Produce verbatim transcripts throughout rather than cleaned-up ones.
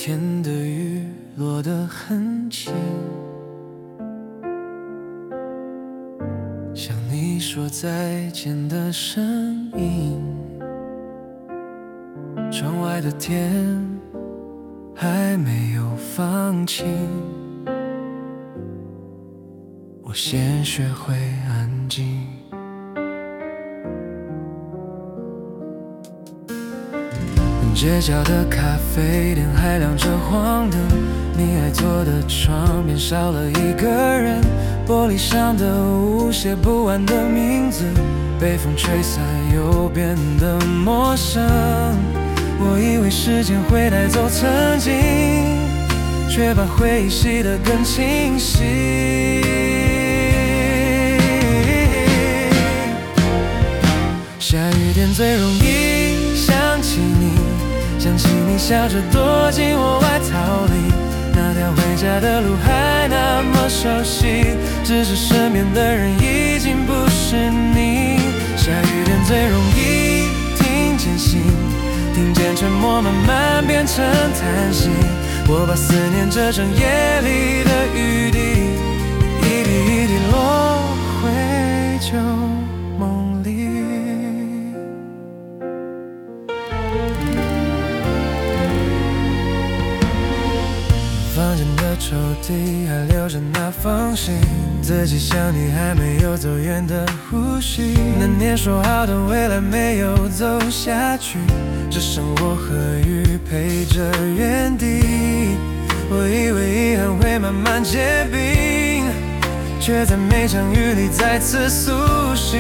天的雨落得很轻，像你说再见的声音。窗外的天还没有放晴，我先学会安静。街角的咖啡店还亮着黄灯，你爱坐的窗边少了一个人，玻璃上的雾写不完的名字，被风吹散又变得陌生。我以为时间会带走曾经，却把回忆洗得更清晰。下雨天最容易想起你，想起你笑着躲进我外套里，那条回家的路还那么熟悉，只是身边的人已经不是你。下雨天最容易听见心，听见沉默慢慢变成叹息，我把思念折成夜里的雨滴，一滴一滴落回旧梦里。房间的抽屉还留着那封信，自己想你还没有走远的呼吸，那年说好的未来没有走下去，只剩我和雨陪着原地。我以为遗憾会慢慢结冰，却在每场雨里再次苏醒。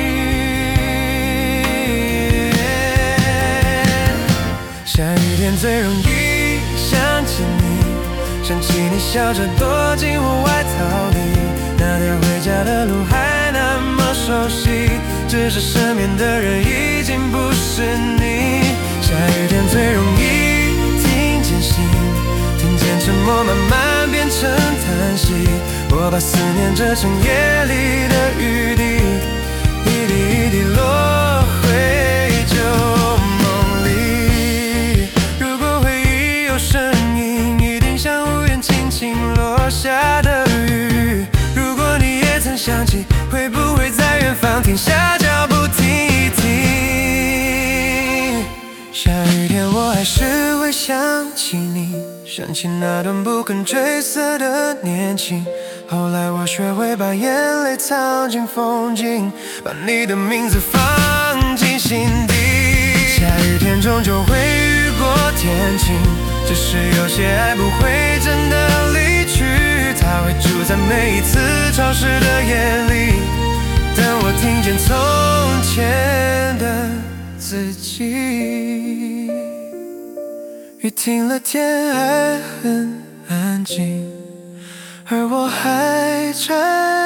下雨天最容易想起你，想起你笑着躲进我外套里，那条回家的路还那么熟悉，只是身边的人已经不是你。下雨天最容易听见心，听见沉默慢慢变成叹息，我把思念折成夜里的雨滴，一滴一滴落回旧梦里。如果回忆有声音，一定像屋檐轻轻落下的雨。如果你也曾想起，会不会在远方停下脚步听一听？下雨天我还是会想起你，想起那段不肯褪色的年轻。后来我学会把眼泪藏进风景，把你的名字放进心底。下雨天终究会雨过天晴，只是有些爱不会真的离去，它会住在每一次潮湿的夜里，等我听见从前的自己。雨停了，天还很安静，而我还站